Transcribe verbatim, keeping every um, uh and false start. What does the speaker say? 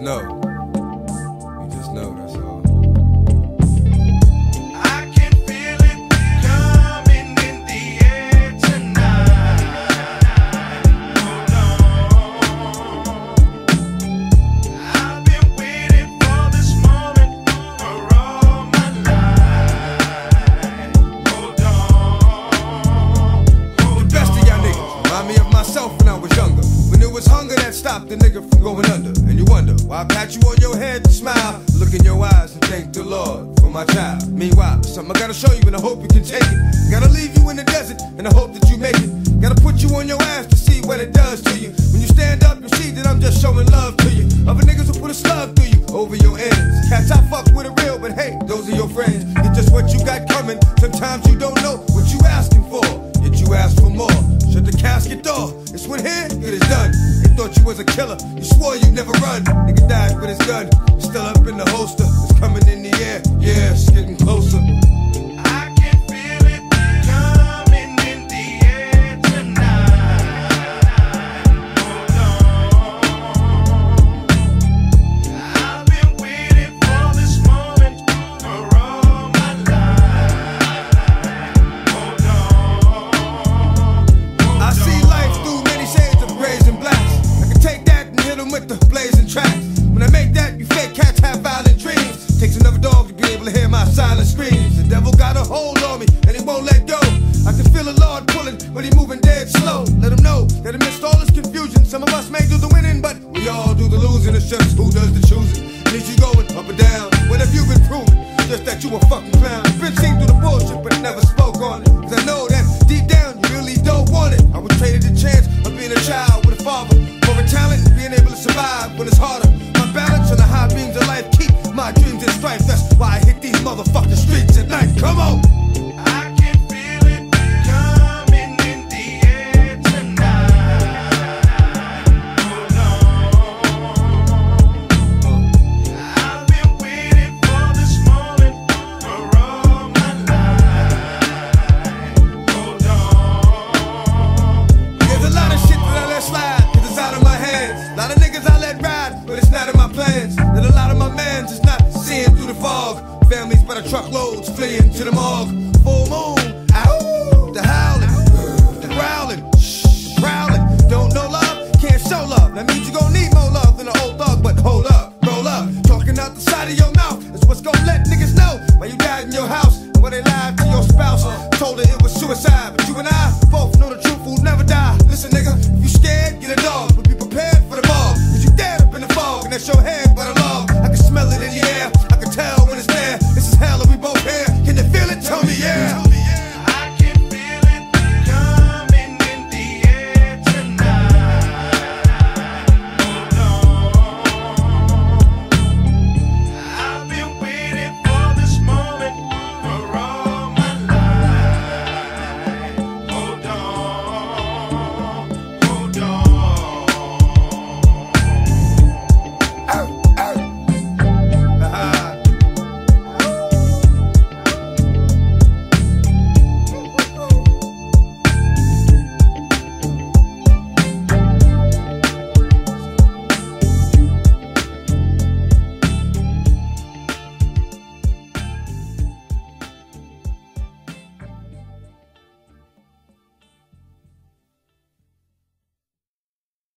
know. You just know, that's all. I can feel it coming in the air tonight. Hold on. I've been waiting for this moment for all my life. Hold on. Hold The best of y'all niggas remind me of myself when I was younger. When it was hunger that stopped the nigga from going under. And you wonder why I pat you on your head to smile, look in your eyes and thank the Lord for my child. Meanwhile, something I gotta show you and I hope you can take it. Gotta leave you in the desert and I hope that you make it. Gotta put you on your ass to see what it does to you. When you stand up, you see that I'm just showing love to you. Other niggas will put a slug through you over your ends. Cats I fuck with are real, but hey, those are your friends. Get just what you got coming. Sometimes you don't know what you asking for, yet you ask for more. Shut the casket door. It's when here, it is done. They thought you was a killer. You swore you'd never run. Nigga died with his gun. It's still up in the holster. It's coming in the air. Yeah, it's getting closer. I can feel it coming in the air tonight. Hold on. I've been waiting for this moment for all my life. Hold on. I see life through many shades of grays and blacks. I can take that and hit 'em with the blazing tracks. When I make that, you fake cats have violent dreams. Takes another dog to be able to hear my silent screams. The devil got a hold on me and he won't let go. I can feel the Lord pulling, but he moving dead slow. Let him know that amidst all this confusion, some of us may do the winning, but we all do the losing. It's just who does the choosing. And is you going up or down? What have you been proving? Just that you a fucking clown. Been seen through the bullshit, but never spoke on it. Cause I know that deep down you really don't want it. I would trade it the chance of being a child with a father, for a talent and being able to survive when it's harder. My balance on the high beams of life keep my dreams in strife. That's why I hit these motherfucking streets at night. Come on. I can feel it coming in the air tonight. Hold on. I've been waiting for this moment for all my life. Hold on. There's a lot of shit that I let slide, cause it's out of my hands. A lot of niggas I let ride, but it's not in my plans. And a lot of my mans is not seeing through the fog. Families by the truckloads fleeing to the morgue. Full moon, ow, the howling, the growling, shh, the prowling. Don't know love, can't show love. That means you gon' need more love than an old dog, but hold up, roll up. Talking out the side of your mouth is what's gon' let niggas know why you died in your house and why they lied to your spouse. Told her it was suicide, but you and I both know the truth will never die. Listen, nigga, if you scared, get a dog, but be prepared for the ball. Cause you dead up in the fog, and that's your hand